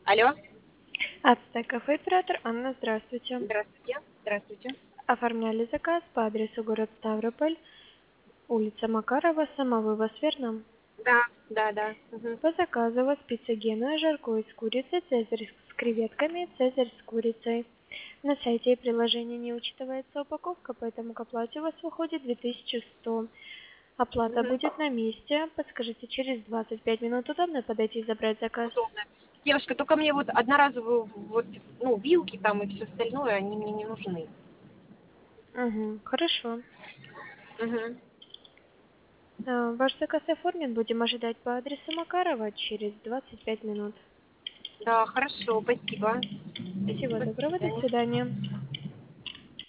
Алло, Ацтек кафе оператор Анна, здравствуйте. здравствуйте. Здравствуйте. Оформляли заказ по адресу город Ставрополь, улица Макарова, самовывоз, верно? Да, да, да. Мгм. По заказу у вас пицца Гена, жаркое из курицы, цезарь с креветками, цезарь с курицей. На сайте и приложении не учитывается упаковка, поэтому к оплате у вас выходит 2100. Оплата Мгм. будет на месте. Подскажите, через 25 минут удобно подойти и забрать заказ? Удобно. Девушка, только мне вот одноразовые вот, ну, вилки там и все остальное, они мне не нужны. Угу, хорошо. Мгм. Ваш заказ оформлен. Будем ожидать по адресу Макарова через 25 минут. Да, хорошо, спасибо. Всего Спасибо, до доброго, до свидания. свидания.